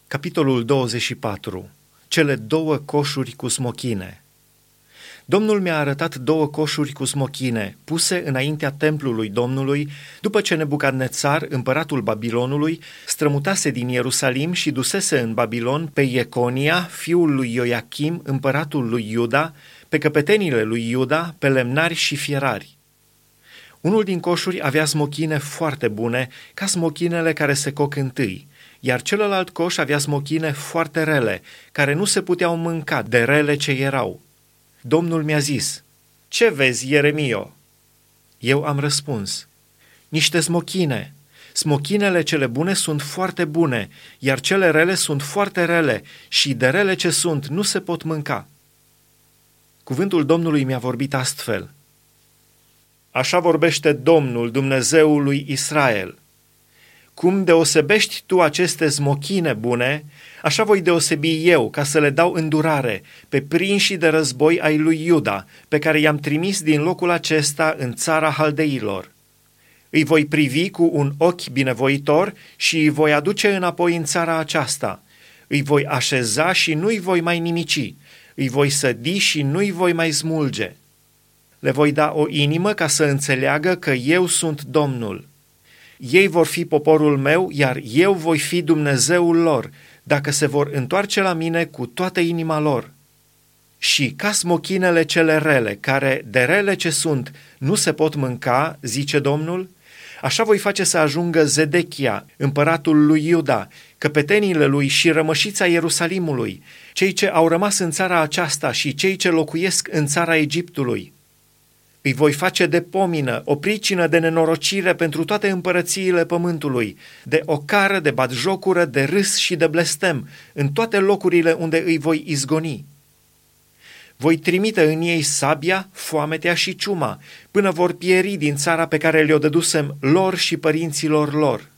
Capitolul 24. Cele două coșuri cu smochine. Domnul mi-a arătat două coșuri cu smochine, puse înaintea templului Domnului, după ce Nebucadnețar, împăratul Babilonului, strămutase din Ierusalim și dusese în Babilon pe Ieconia, fiul lui Ioachim, împăratul lui Iuda, pe căpetenile lui Iuda, pe lemnari și fierari. Unul din coșuri avea smochine foarte bune, ca smochinele care se coc întâi, iar celălalt coș avea smochine foarte rele, care nu se puteau mânca de rele ce erau. Domnul mi-a zis: "Ce vezi, Ieremio?" Eu am răspuns: "Niște smochine. Smochinele cele bune sunt foarte bune, iar cele rele sunt foarte rele și de rele ce sunt nu se pot mânca." Cuvântul Domnului mi-a vorbit astfel: "Așa vorbește Domnul, Dumnezeul lui Israel. Cum deosebești tu aceste smochine bune, așa voi deosebi eu, ca să le dau îndurare pe prinșii de război ai lui Iuda, pe care i-am trimis din locul acesta în țara haldeilor. Îi voi privi cu un ochi binevoitor și îi voi aduce înapoi în țara aceasta. Îi voi așeza și nu-i voi mai nimici, îi voi sădi și nu-i voi mai smulge. Le voi da o inimă ca să înțeleagă că eu sunt Domnul. Ei vor fi poporul meu, iar eu voi fi Dumnezeul lor, dacă se vor întoarce la mine cu toată inima lor. Și ca smochinele cele rele, care de rele ce sunt nu se pot mânca, zice Domnul, așa voi face să ajungă Zedechia, împăratul lui Iuda, căpetenile lui și rămășița Ierusalimului, cei ce au rămas în țara aceasta și cei ce locuiesc în țara Egiptului. Îi voi face de pomină, o pricină de nenorocire pentru toate împărățiile pământului, de ocară, de batjocură, de râs și de blestem, în toate locurile unde îi voi izgoni. Voi trimite în ei sabia, foametea și ciuma, până vor pieri din țara pe care le-o dădusem lor și părinților lor.